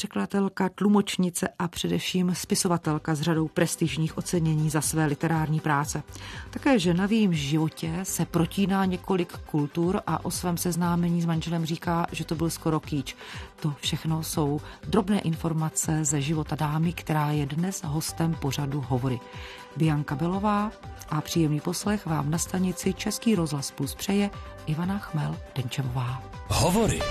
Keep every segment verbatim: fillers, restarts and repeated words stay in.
překladatelka, tlumočnice a především spisovatelka s řadou prestižních ocenění za své literární práce. Také žena v jejím životě se protíná několik kultur a o svém seznámení s manželem říká, že to byl skoro kýč. To všechno jsou drobné informace ze života dámy, která je dnes hostem pořadu Hovory. Bianka Belová a příjemný poslech vám na stanici Český rozhlas Plus přeje Ivana Chmel-Denčevová. Hovory.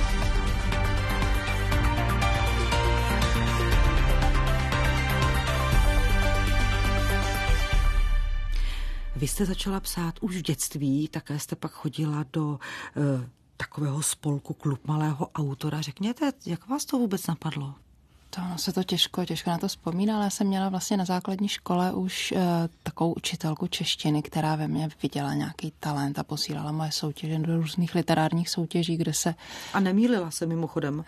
Vy jste začala psát už v dětství, také jste pak chodila do e, takového spolku Klub malého autora. Řekněte, jak vás to vůbec napadlo? To no, se to těžko, těžko na to vzpomíná, ale já jsem měla vlastně na základní škole už e, takovou učitelku češtiny, která ve mně viděla nějaký talent a posílala moje soutěže do různých literárních soutěží, kde se... A nemýlila se mimochodem.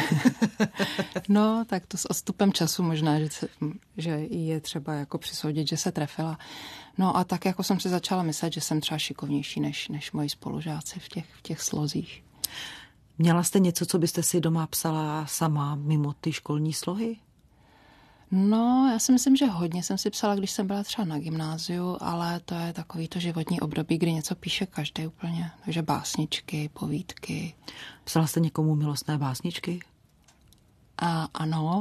No, tak to s odstupem času možná, že, se, že je třeba jako přisoudit, že se trefila. No a tak jako jsem si začala myslet, že jsem třeba šikovnější než, než moji spolužáci v těch, v těch slozích. Měla jste něco, co byste si doma psala sama mimo ty školní slohy? No, já si myslím, že hodně jsem si psala, když jsem byla třeba na gymnáziu, ale to je takový to životní období, kdy něco píše každý úplně. Takže básničky, povídky. Psala jste někomu milostné básničky? A ano.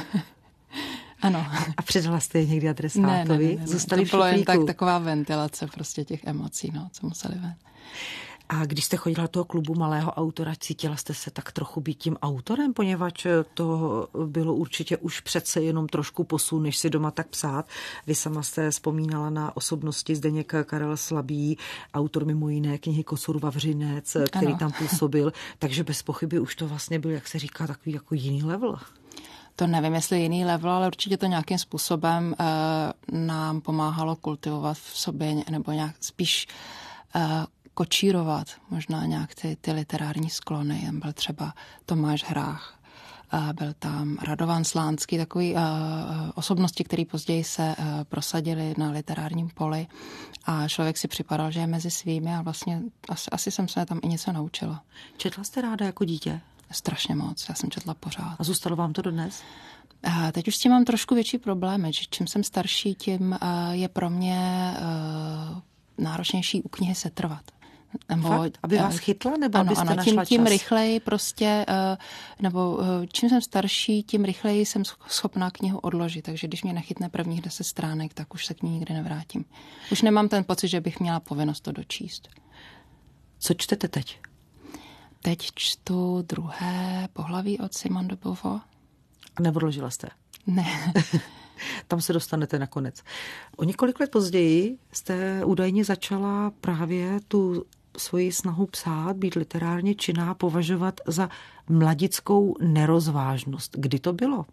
Ano. A předala jste je někdy adresátovi? Ne, ne, ne, ne. Zůstali to bylo jen tak, taková ventilace prostě těch emocí, no, co museli ven. A když jste chodila do toho klubu malého autora, cítila jste se tak trochu být tím autorem, poněvadž to bylo určitě už přece jenom trošku posun, než si doma tak psát. Vy sama jste vzpomínala na osobnosti Zdeněk Karel Slabý, autor mimo jiné knihy Kosur Vavřinec, který ano. tam působil, takže bez pochyby už to vlastně byl, jak se říká, takový jako jiný level. To nevím, jestli jiný level, ale určitě to nějakým způsobem e, nám pomáhalo kultivovat v sobě, nebo nějak spíš e, kočírovat možná nějak ty, ty literární sklony. Byl třeba Tomáš Hrách, e, byl tam Radovan Slánský, takový e, osobnosti, které později se e, prosadili na literárním poli a člověk si připadal, že je mezi svými a vlastně asi, asi jsem se tam i něco naučila. Četla jste ráda jako dítě? Strašně moc, já jsem četla pořád. A zůstalo vám to dodnes? A teď už s tím mám trošku větší problémy, že čím jsem starší, tím je pro mě náročnější u knihy setrvat. Nebo, Fakt? Aby vás chytla, nebo ano, abyste ano, našla tím, tím čas? rychleji prostě, nebo čím jsem starší, tím rychleji jsem schopná knihu odložit, takže když mě nechytne prvních deset stránek, tak už se k ní nikdy nevrátím. Už nemám ten pocit, že bych měla povinnost to dočíst. Co čtete teď? Teď čtu druhé pohlaví od Simone de Beauvoir. A neodložila jste? Ne. Tam se dostanete nakonec. O několik let později jste údajně začala právě tu svoji snahu psát, být literárně činná, považovat za mladickou nerozvážnost. Kdy to bylo?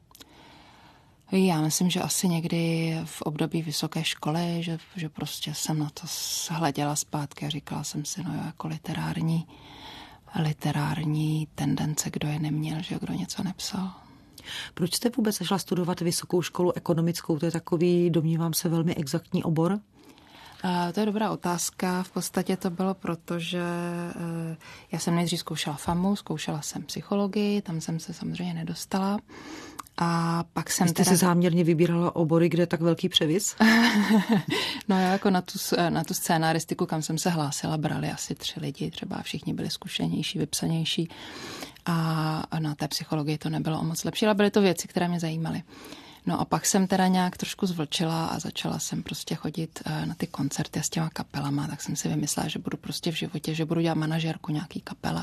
Já myslím, že asi někdy v období vysoké školy, že, že prostě jsem na to hleděla zpátky a říkala jsem si, no jo, jako literární literární tendence, kdo je neměl, že kdo něco nepsal. Proč jste vůbec začala studovat vysokou školu ekonomickou? To je takový, domnívám se, velmi exaktní obor? A to je dobrá otázka. V podstatě to bylo proto, že já jsem nejdřív zkoušela FAMu, zkoušela jsem psychologii, tam jsem se samozřejmě nedostala. A pak jsem Vy jste teda... si záměrně vybírala obory, kde je tak velký převis? No já jako na tu, na tu scénaristiku, kam jsem se hlásila, brali asi tři lidi, třeba všichni byli zkušenější, vypsanější a na té psychologii to nebylo o moc lepší, ale byly to věci, které mě zajímaly. No a pak jsem teda nějak trošku zvlčila a začala jsem prostě chodit na ty koncerty s těma kapelama, tak jsem si vymyslela, že budu prostě v životě, že budu dělat manažerku nějaký kapele.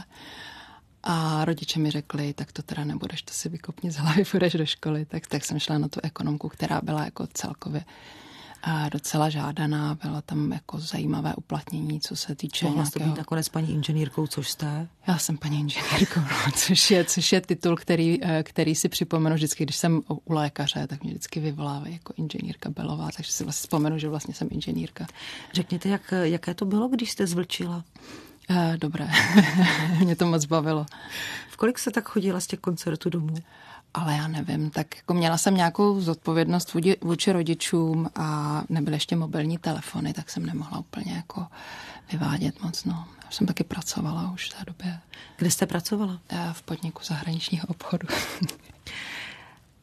A rodiče mi řekli, tak to teda nebudeš, to si vykopni z hlavy, půjdeš do školy. Tak, tak jsem šla na tu ekonomku, která byla jako celkově a docela žádaná. Byla tam jako zajímavé uplatnění, co se týče Mohla jste nějakého... být nakonec paní inženýrkou, což jste? Já jsem paní inženýrkou, no, což, je, což je titul, který, který si připomenu vždycky, když jsem u lékaře, tak mě vždycky vyvolávají jako inženýrka Belová, takže si vlastně vzpomenu, že vlastně jsem inženýrka. Řekněte, jak, jaké to bylo, když jste zvlčila? Uh, dobré, mě to moc bavilo. V kolik se tak chodila z těch koncertů domů? Ale já nevím, tak jako měla jsem nějakou zodpovědnost vůči, vůči rodičům a nebyly ještě mobilní telefony, tak jsem nemohla úplně jako vyvádět moc, no. Já jsem taky pracovala už v té době. Kde jste pracovala? V podniku zahraničního obchodu.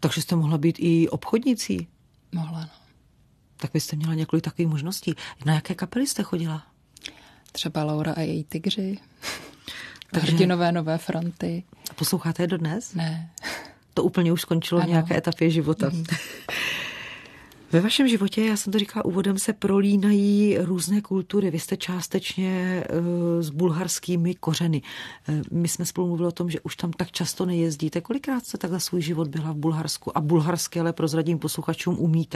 Takže jste mohla být i obchodnicí? Mohla, no. Tak byste měla několik takových možností. Na jaké kapely jste chodila? Třeba Laura a její tygři. Takže... Hrdinové nové fronty. A posloucháte je dodnes? Ne. To úplně už skončilo ano. v nějaké etapě života. Mm. Ve vašem životě, já jsem to říkala úvodem, se prolínají různé kultury. Vy jste částečně uh, s bulharskými kořeny. Uh, my jsme spolu mluvili o tom, že už tam tak často nejezdíte. Kolikrát jste tak za svůj život byla v Bulharsku? A bulharsky, ale prozradím posluchačům, umíte?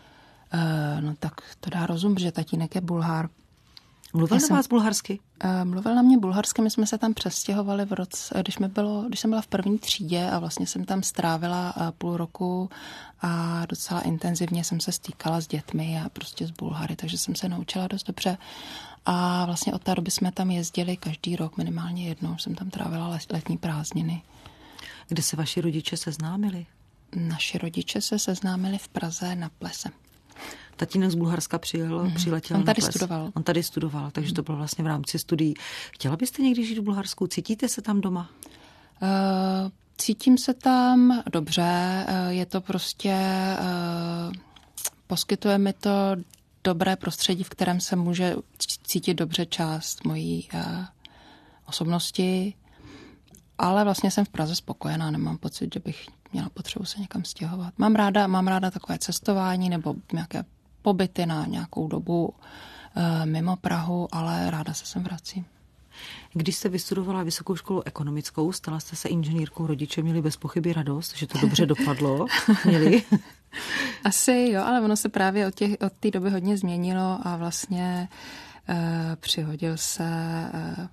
Uh, no tak to dá rozum, že tatínek je Bulhár. Mluvil na vás bulharsky? Uh, mluvil na mě bulharsky, my jsme se tam přestěhovali v roce, když, mi bylo, když jsem byla v první třídě a vlastně jsem tam strávila uh, půl roku a docela intenzivně jsem se stýkala s dětmi a prostě s Bulhary, takže jsem se naučila dost dobře. A vlastně od té doby jsme tam jezdili každý rok, minimálně jednou, jsem tam trávila letní prázdniny. Kde se vaši rodiče seznámili? Naši rodiče se seznámili v Praze na plese. Tatínek z Bulharska přijel, mm. přiletěl On tady na ples. studoval. On tady studoval, takže mm. to bylo vlastně v rámci studií. Chtěla byste někdy žít v Bulharsku? Cítíte se tam doma? Uh, cítím se tam dobře. Uh, je to prostě... Uh, poskytuje mi to dobré prostředí, v kterém se může cítit dobře část mojí uh, osobnosti. Ale vlastně jsem v Praze spokojená, nemám pocit, že bych měla potřebu se někam stěhovat. Mám ráda, mám ráda takové cestování nebo nějaké pobyty na nějakou dobu e, mimo Prahu, ale ráda se sem vracím. Když jste vystudovala vysokou školu ekonomickou, stala jste se inženýrkou, rodiče měli bez pochyby radost, že to dobře dopadlo? Měli? Asi jo, ale ono se právě od, těch, od té doby hodně změnilo a vlastně e, přihodil se... E,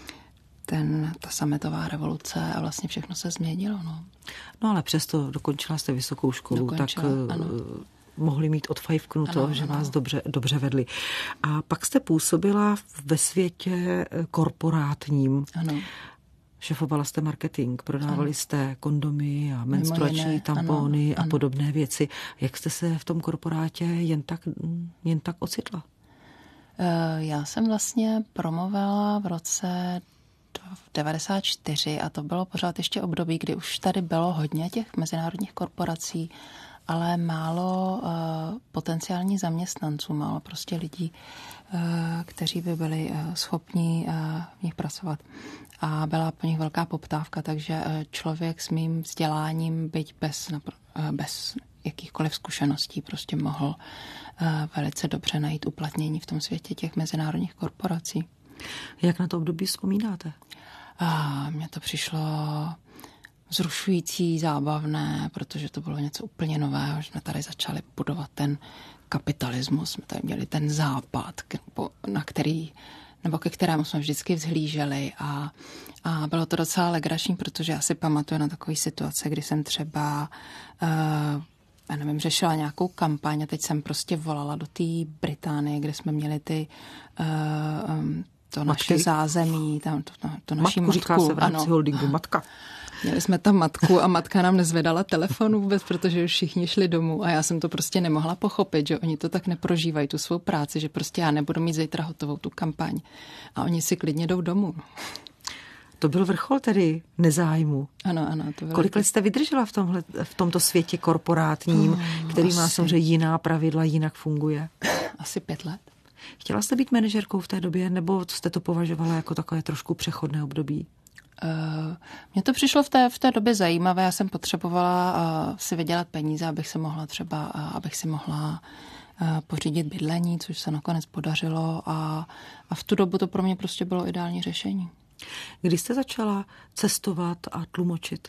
Ten, ta sametová revoluce a vlastně všechno se změnilo. No, no ale přesto dokončila jste vysokou školu, dokončila, tak ano. mohli mít odfajfknuto, ano, že ano. vás dobře, dobře vedli. A pak jste působila ve světě korporátním. Ano. Šefovala jste marketing, prodávali ano. jste kondomy a menstruační jiné, tampony ano, a podobné věci. Jak jste se v tom korporátě jen tak, jen tak ocitla? Já jsem vlastně promovala v roce v devadesát čtyři a to bylo pořád ještě období, kdy už tady bylo hodně těch mezinárodních korporací, ale málo uh, potenciálních zaměstnanců, málo prostě lidí, uh, kteří by byli uh, schopní uh, v nich pracovat. A byla po nich velká poptávka, takže uh, člověk s mým vzděláním, byť bez, uh, bez jakýchkoliv zkušeností, prostě mohl uh, velice dobře najít uplatnění v tom světě těch mezinárodních korporací. Jak na to období vzpomínáte? A mně to přišlo vzrušující, zábavné, protože to bylo něco úplně nového, že jsme tady začali budovat ten kapitalismus, jsme tady měli ten západ, na který, nebo ke kterému jsme vždycky vzhlíželi a, a bylo to docela legrační, protože já si pamatuju na takové situace, kdy jsem třeba uh, já nevím, řešila nějakou kampaň a teď jsem prostě volala do té Británie, kde jsme měli ty uh, um, to matky. Naše zázemí, tam to, to, to naší matku. matku. Říká se v rámci holdingu matka. Měli jsme tam matku a matka nám nezvedala telefon vůbec, protože už všichni šli domů a já jsem to prostě nemohla pochopit, že oni to tak neprožívají, tu svou práci, že prostě já nebudu mít zítra hotovou tu kampaň a oni si klidně jdou domů. To byl vrchol tedy nezájmu. Ano, ano. To bylo Kolik let jste vydržela v, tomhle, v tomto světě korporátním, hmm, který asi. má samozřejmě jiná pravidla, jinak funguje? Asi pět let. Chtěla jste být manažerkou v té době, nebo jste to považovala jako takové trošku přechodné období? Uh, mně to přišlo v té, v té době zajímavé. Já jsem potřebovala uh, si vydělat peníze, abych se mohla třeba, uh, abych si mohla uh, pořídit bydlení, což se nakonec podařilo a, a v tu dobu to pro mě prostě bylo ideální řešení. Kdy jste začala cestovat a tlumočit?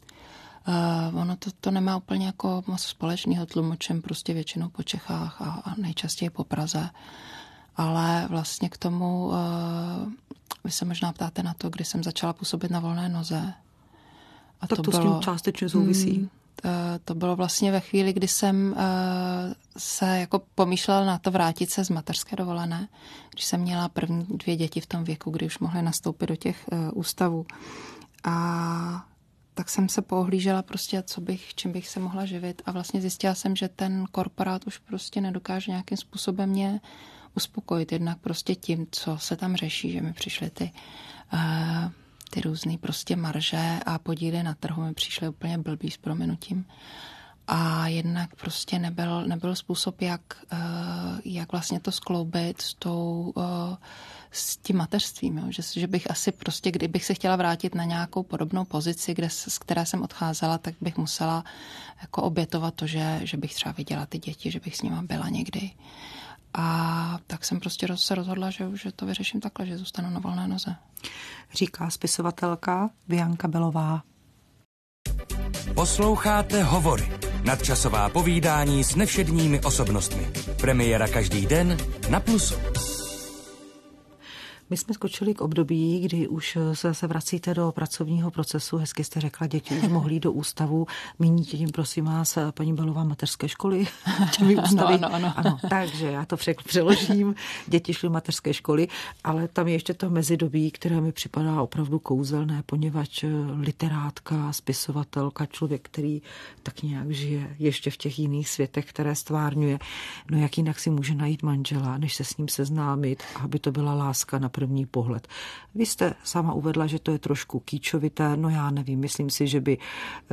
Uh, ono to, to nemá úplně jako moc společného, tlumočem prostě většinou po Čechách a, a nejčastěji po Praze. Ale vlastně k tomu, uh, vy se možná ptáte na to, kdy jsem začala působit na volné noze. A tak to, to bylo, s tím částečně souvisí. Hmm, to, to bylo vlastně ve chvíli, kdy jsem uh, se jako pomýšlela na to vrátit se z mateřské dovolené, když jsem měla první dvě děti v tom věku, kdy už mohly nastoupit do těch uh, ústavů. A tak jsem se poohlížela prostě, co bych, čím bych se mohla živit a vlastně zjistila jsem, že ten korporát už prostě nedokáže nějakým způsobem mě uspokojit. Jednak prostě tím, co se tam řeší, že mi přišly ty, uh, ty různý prostě marže a podíly na trhu mi přišly úplně blbý s prominutím. A jednak prostě nebyl, nebyl způsob, jak, jak vlastně to skloubit s tou, s tím mateřstvím. Jo? Že, že bych asi prostě, kdybych se chtěla vrátit na nějakou podobnou pozici, kde, z které jsem odcházela, tak bych musela jako obětovat to, že, že bych třeba viděla ty děti, že bych s nima byla někdy. A tak jsem prostě se rozhodla, že, že to vyřeším takhle, že zůstanu na volné noze. Říká spisovatelka Bianka Belová. Posloucháte Hovory. Nadčasová povídání s nevšedními osobnostmi. Premiéra každý den na Plusu. My jsme skočili k období, kdy už se, se vracíte do pracovního procesu. Hezky jste řekla, děti už mohly do ústavu. Míníte tím, prosím vás, paní Belová, mateřské školy? Těmi ústavy? Ano, ano, ano. ano, takže já to přeložím. Děti šly mateřské školy, ale tam je ještě to mezidobí, které mi připadá opravdu kouzelné, poněvadž literátka, spisovatelka, člověk, který tak nějak žije ještě v těch jiných světech, které stvárňuje. No jak jinak si může najít manžela, než se s ním seznámit, aby to byla láska na první pohled. Vy jste sama uvedla, že to je trošku kýčovité, no já nevím, myslím si, že by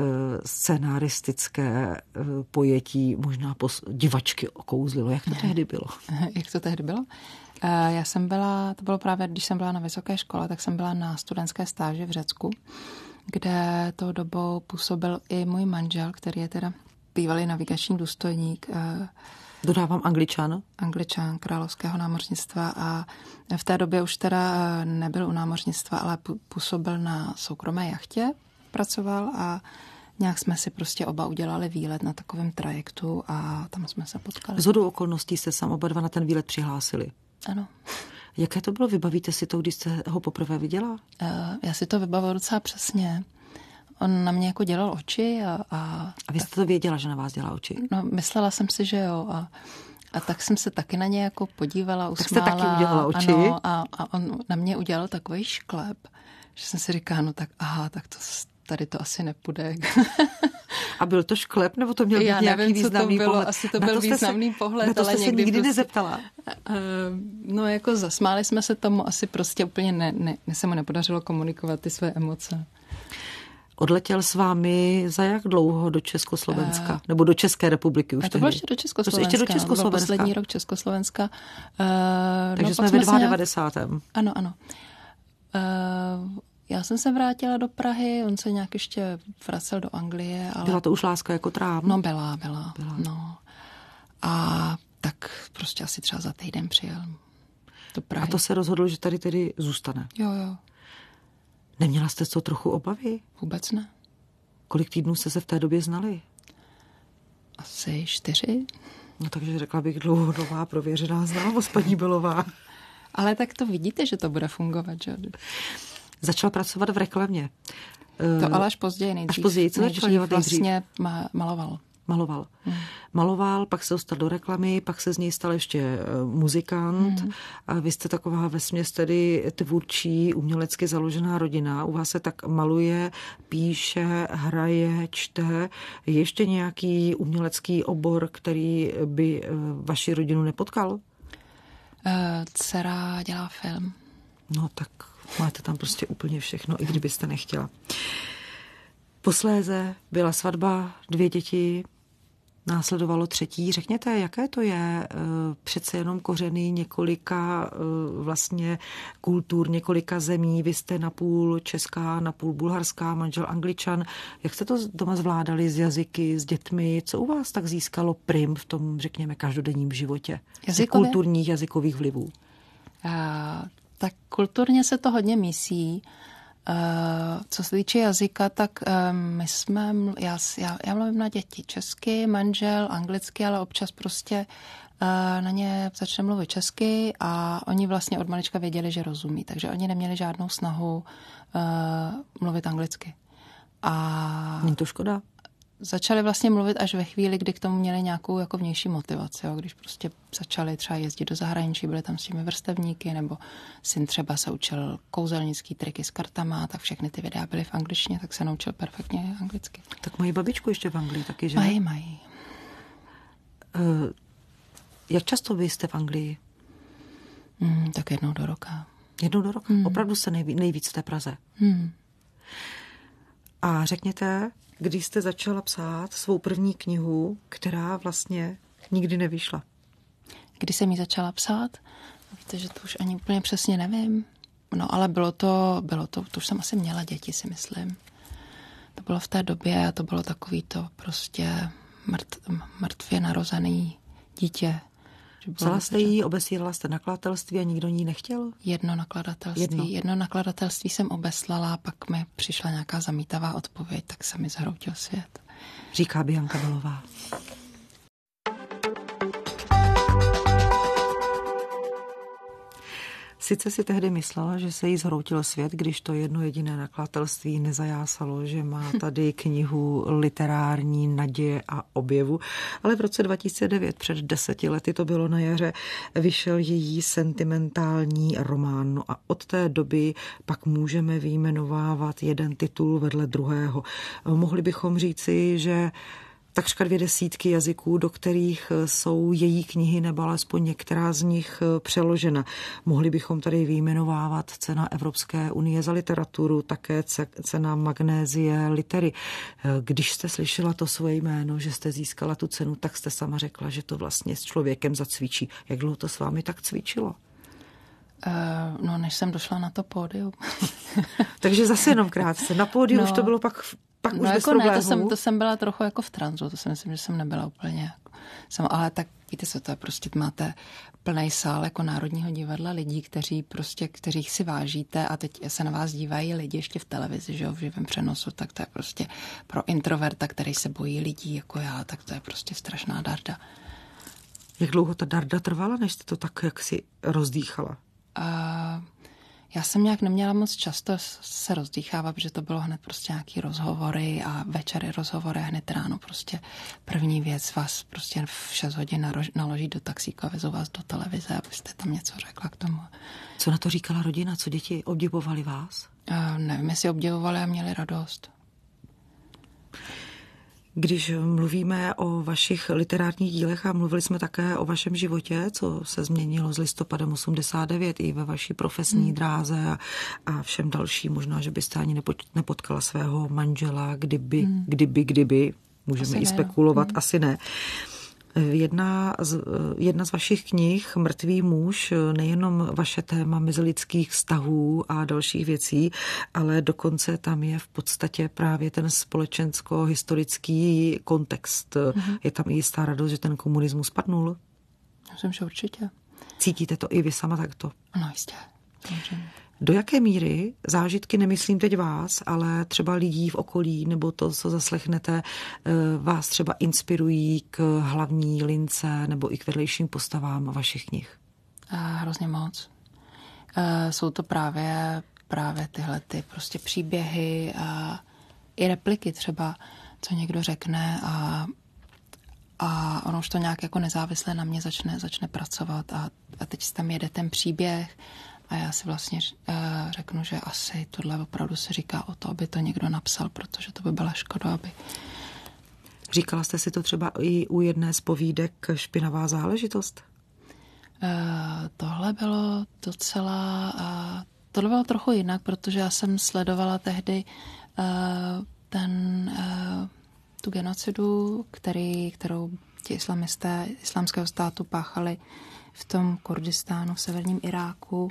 scenaristické pojetí možná divačky okouzlilo. Jak to tehdy bylo? Jak to tehdy bylo? Já jsem byla, to bylo právě, když jsem byla na vysoké škole, tak jsem byla na studentské stáži v Řecku, kde tou dobou působil i můj manžel, který je teda bývalý navigační důstojník. Dodávám Angličan. Angličan královského námořnictva a v té době už teda nebyl u námořnictva, ale působil na soukromé jachtě, pracoval a nějak jsme si prostě oba udělali výlet na takovém trajektu a tam jsme se potkali. Shodou okolností jste sám oba dva na ten výlet přihlásili. Ano. Jaké to bylo? Vybavíte si to, když jste ho poprvé viděla? Já si to vybavuju docela přesně. On na mě jako dělal oči a... A, a vy jste to věděla, že na vás dělá oči? No, myslela jsem si, že jo. A, a tak jsem se taky na ně jako podívala, usmála. Tak jste taky udělala oči? Ano, a, a on na mě udělal takový šklep, že jsem si říkala, no tak aha, tak to tady to asi nepůjde. A byl to šklep, nebo to měl být Já nějaký nevím, významný co to bylo, pohled? asi to byl významný se, pohled, na to ale jste někdy se nikdy prostě, nezeptala? Uh, no jako zasmáli jsme se tomu, asi prostě úplně ne, ne, ne se mu nepodařilo komunikovat ty své emoce. Odletěl s vámi za jak dlouho do Československa? Uh, Nebo do České republiky už to bylo ještě do Československa. Ještě do Československa. To byl poslední rok Československa. Uh, Takže no, jsme ve devadesátém Nějak... Ano, ano. Uh, já jsem se vrátila do Prahy, on se nějak ještě vracel do Anglie. Ale... Byla to už láska jako tráv? No byla, byla. byla. No. A tak prostě asi třeba za týden přijel do Prahy. A to se rozhodlo, že tady tedy zůstane? Jo, jo. Neměla jste co trochu obavy? Vůbec ne. Kolik týdnů jste se v té době znali? Asi čtyři. No takže řekla bych dlouhodobá prověřená znalost, paní Belová. Ale tak to vidíte, že to bude fungovat, že? Začal pracovat v reklamě. To ale až později nejdřív. Až později, co začal dělat nejdřív? Vlastně maloval. Maloval. Hmm. Maloval, pak se dostal do reklamy, pak se z něj stal ještě muzikant. Hmm. A vy jste taková vesměs tedy tvůrčí, umělecky založená rodina. U vás se tak maluje, píše, hraje, čte. Je ještě nějaký umělecký obor, který by vaši rodinu nepotkal? Uh, dcera dělá film. No tak máte tam prostě úplně všechno, i kdybyste nechtěla. Posléze byla svatba, dvě děti, následovalo třetí. Řekněte, jaké to je přece jenom kořeny několika vlastně kultur, několika zemí. Vy jste napůl česká, napůl bulharská, manžel Angličan. Jak jste to doma zvládali s jazyky, s dětmi? Co u vás tak získalo prim v tom, řekněme, každodenním životě? Z kulturních jazykových vlivů. A, tak kulturně se to hodně mísí. Uh, co se týče jazyka, tak um, my jsme, já, já, já mluvím na děti česky, manžel anglicky, ale občas prostě uh, na ně začne mluvit česky a oni vlastně od malička věděli, že rozumí, takže oni neměli žádnou snahu uh, mluvit anglicky. A není to škoda? Začali vlastně mluvit až ve chvíli, kdy k tomu měli nějakou jako vnější motivaci. Jo? Když prostě začali třeba jezdit do zahraničí, byli tam s těmi vrstevníky, nebo syn třeba se učil kouzelnický triky s kartama, tak všechny ty videa byly v angličtině, tak se naučil perfektně anglicky. Tak mají babičku ještě v Anglii taky, že? Mají, mají. Uh, jak často vy jste v Anglii? Mm, tak jednou do roka. Jednou do roka. Hmm. Opravdu se nejví, nejvíc v té Praze. Hmm. A řekněte, když jste začala psát svou první knihu, která vlastně nikdy nevyšla? Kdy jsem ji začala psát? Víte, že to už ani úplně přesně nevím. No, ale bylo to, bylo to, to už jsem asi měla děti, si myslím. To bylo v té době a to bylo takový to prostě mrt, mrtvě narozený dítě. Vzala jste jí, obesírala jste nakladatelství a nikdo ní nechtěl? Jedno nakladatelství. Jedno. Jedno nakladatelství jsem obeslala, pak mi přišla nějaká zamítavá odpověď, tak se mi zhroutil svět. Říká Bianka Belová. Sice si tehdy myslela, že se jí zhroutil svět, když to jedno jediné nakladatelství nezajásalo, že má tady knihu literární naděje a objevu, ale v roce dva tisíce devět, před deseti lety, to bylo na jaře, vyšel její sentimentální román. No a od té doby pak můžeme vyjmenovávat jeden titul vedle druhého. Mohli bychom říci, že takřka dvě desítky jazyků, do kterých jsou její knihy nebo alespoň některá z nich přeložena. Mohli bychom tady vyjmenovávat cena Evropské unie za literaturu, také cena Magnézie Litery. Když jste slyšela to svoje jméno, že jste získala tu cenu, tak jste sama řekla, že to vlastně s člověkem zacvičí. Jak dlouho to s vámi tak cvičilo? Uh, no, než jsem došla na to pódium. Takže zase jenom krátce. Na pódiu no. Už to bylo pak... Pak no jako ne, to jsem, to jsem byla trochu jako v tranzu, to si myslím, že jsem nebyla úplně sama, ale tak víte co, to je prostě, máte plnej sál jako Národního divadla lidí, kteří prostě, kterých si vážíte a teď se na vás dívají lidi ještě v televizi, že jo, v živém přenosu, tak to je prostě pro introverta, který se bojí lidí jako já, tak to je prostě strašná darda. Jak dlouho ta darda trvala, než jste to tak jaksi rozdýchala? Uh, Já jsem nějak neměla moc často se rozdýchávat, protože to bylo hned prostě nějaký rozhovory a večery rozhovory, hned ráno prostě první věc vás prostě v šest hodin naloží do taxíka a vezou vás do televize, abyste tam něco řekla k tomu. Co na to říkala rodina? Co děti obdivovali vás? Uh, nevím, jestli obdivovali a měli radost. Když mluvíme o vašich literárních dílech a mluvili jsme také o vašem životě, co se změnilo s listopadem osmdesát devět i ve vaší profesní hmm. dráze a, a všem dalším, možná, že byste ani nepotkala svého manžela, kdyby, hmm. kdyby, kdyby, můžeme asi i spekulovat, ne. asi ne. Jedna z, jedna z vašich knih, Mrtvý muž, nejenom vaše téma mezilidských vztahů a dalších věcí, ale dokonce tam je v podstatě právě ten společensko-historický kontext. Mm-hmm. Je tam i jistá radost, že ten komunismus padnul? Myslím, že určitě. Cítíte to i vy sama takto? No jistě, samozřejmě. Do jaké míry zážitky, nemyslím teď vás, ale třeba lidí v okolí, nebo to, co zaslechnete, vás třeba inspirují k hlavní lince nebo i k vedlejším postavám vašich knih? Hrozně moc. Jsou to právě, právě tyhle ty prostě příběhy a i repliky třeba, co někdo řekne a, a ono už to nějak jako nezávisle na mě začne, začne pracovat a, a teď tam jede ten příběh. A já si vlastně uh, řeknu, že asi tohle opravdu se říká o to, aby to někdo napsal, protože to by byla škoda, aby... Říkala jste si to třeba i u jedné z povídek Špinavá záležitost? Uh, tohle bylo docela... Uh, tohle bylo trochu jinak, protože já jsem sledovala tehdy uh, ten, uh, tu genocidu, který, kterou ti islamisté islámského státu páchali v tom Kurdistánu, v severním Iráku.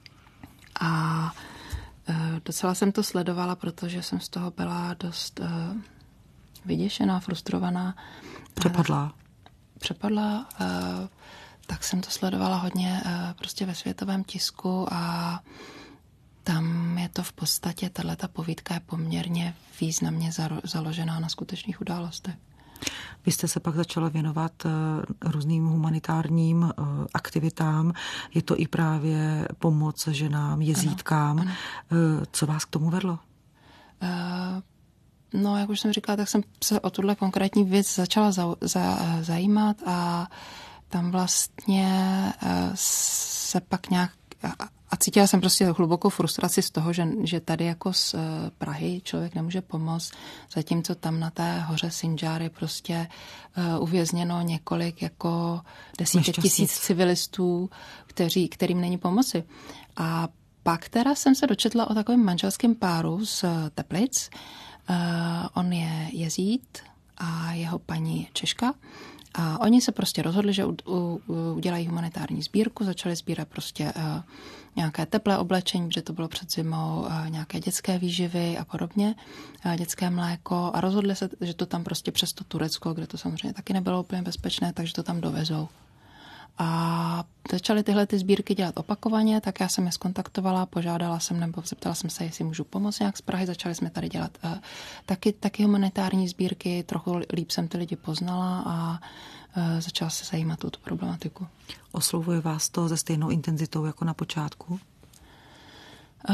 A e, docela jsem to sledovala, protože jsem z toho byla dost e, vyděšená, frustrovaná. Přepadlá. E, přepadlá. E, tak jsem to sledovala hodně e, prostě ve světovém tisku a tam je to v podstatě, tato povídka je poměrně významně zaro, založená na skutečných událostech. Vy jste se pak začala věnovat různým humanitárním aktivitám. Je to i právě pomoc ženám, jezídkám. Ano, ano. Co vás k tomu vedlo? Uh, no, jak už jsem říkala, tak jsem se o tuhle konkrétní věc začala za, za, zajímat a tam vlastně uh, se pak nějak... A cítila jsem prostě hlubokou frustraci z toho, že, že tady jako z Prahy člověk nemůže pomoct, zatímco tam na té hoře Sinjar je prostě uh, uvězněno několik jako desítek tisíc civilistů, kteří, kterým není pomoci. A pak teda jsem se dočetla o takovém manželském páru z Teplic. Uh, on je jezíd a jeho paní je Češka. A oni se prostě rozhodli, že u, u, udělají humanitární sbírku, začali sbírat prostě uh, nějaké teplé oblečení, protože to bylo před zimou, uh, nějaké dětské výživy a podobně, uh, dětské mléko a rozhodli se, že to tam prostě přes to Turecko, kde to samozřejmě taky nebylo úplně bezpečné, takže to tam dovezou. A začaly tyhle ty sbírky dělat opakovaně, tak já jsem je zkontaktovala, požádala jsem nebo zeptala jsem se, jestli můžu pomoct nějak z Prahy. Začali jsme tady dělat uh, taky, taky humanitární sbírky, trochu líp jsem ty lidi poznala a uh, začala se zajímat o tu problematiku. Oslovuje vás to se stejnou intenzitou jako na počátku? Uh,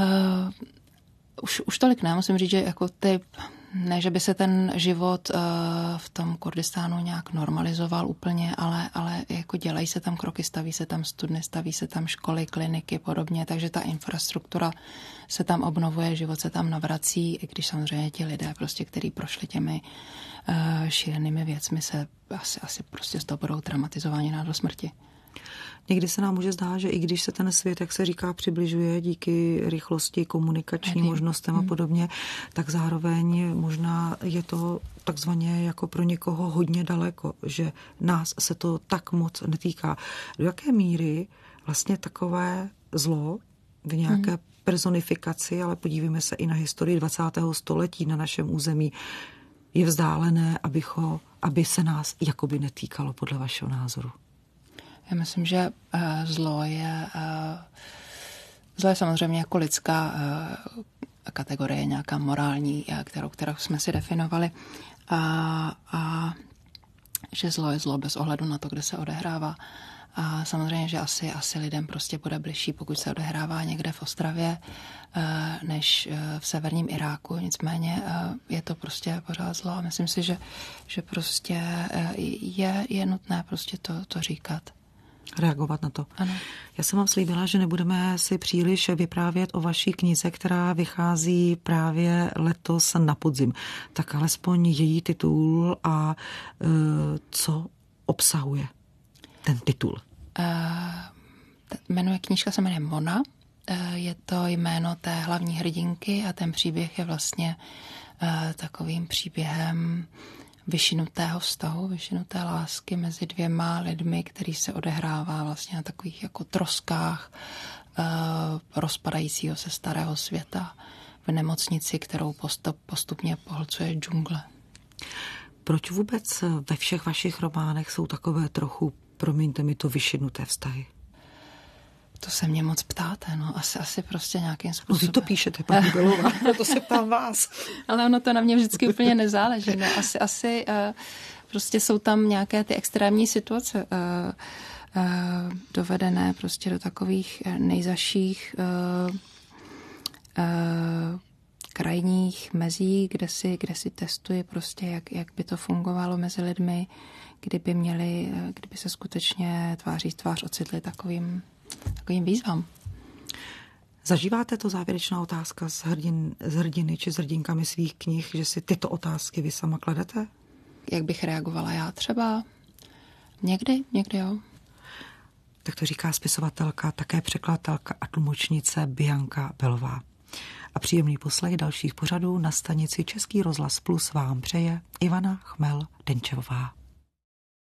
už, už tolik ne, musím říct, že jako ty... Ne, že by se ten život uh, v tom Kurdistánu nějak normalizoval úplně, ale, ale jako dělají se tam kroky, staví se tam studny, staví se tam školy, kliniky, podobně, takže ta infrastruktura se tam obnovuje, život se tam navrací, i když samozřejmě ti lidé, prostě, kteří prošli těmi uh, šílenými věcmi, se asi, asi prostě z toho budou traumatizováni na do smrti. Někdy se nám může zdát, že i když se ten svět, jak se říká, přibližuje díky rychlosti, komunikačním možnostem a podobně, tak zároveň možná je to takzvaně jako pro někoho hodně daleko, že nás se to tak moc netýká. Do jaké míry vlastně takové zlo v nějaké hmm. personifikaci, ale podívejme se i na historii dvacátého století na našem území, je vzdálené, abycho, aby se nás jakoby netýkalo podle vašeho názoru? Já myslím, že uh, zlo je uh, zlo je samozřejmě jako lidská uh, kategorie, nějaká morální, uh, kterou, kterou jsme si definovali. A, a že zlo je zlo bez ohledu na to, kde se odehrává. A samozřejmě, že asi, asi lidem prostě bude bližší, pokud se odehrává někde v Ostravě, uh, než uh, v severním Iráku. Nicméně uh, je to prostě pořád zlo. A myslím si, že, že prostě uh, je, je nutné prostě to, to říkat. Reagovat na to. Ano. Já jsem vám slíbila, že nebudeme si příliš vyprávět o vaší knize, která vychází právě letos na podzim. Tak alespoň její titul a uh, co obsahuje ten titul. Uh, jmenuje knížka se jmenuje Mona. Uh, je to jméno té hlavní hrdinky a ten příběh je vlastně uh, takovým příběhem vyšinutého vztahu, vyšinuté lásky mezi dvěma lidmi, který se odehrává vlastně na takových jako troskách uh, rozpadajícího se starého světa v nemocnici, kterou postup, postupně pohlcuje džungle. Proč vůbec ve všech vašich románech jsou takové trochu, promiňte mi to, vyšinuté vztahy? To se mě moc ptáte, no. Asi, asi prostě nějakým způsobem. No vy to píšete, paní Belová, to se ptám vás. Ale ono to na mě vždycky úplně nezáleží. No. Asi, asi uh, prostě jsou tam nějaké ty extrémní situace uh, uh, dovedené prostě do takových nejzaších uh, uh, krajních mezí, kde si, kde si testuji prostě, jak, jak by to fungovalo mezi lidmi, kdyby měli, kdyby se skutečně tváří tvář ocitli takovým takovým výzvám. Zažíváte to, závěrečná otázka z, hrdin, z hrdiny či s hrdinkami svých knih, že si tyto otázky vy sama kladete? Jak bych reagovala já třeba? Někdy, někdy jo. Tak to říká spisovatelka, také překladatelka a tlumočnice Bianka Belová. A příjemný poslech dalších pořadů na stanici Český rozhlas Plus vám přeje Ivana Chmel-Denčevová.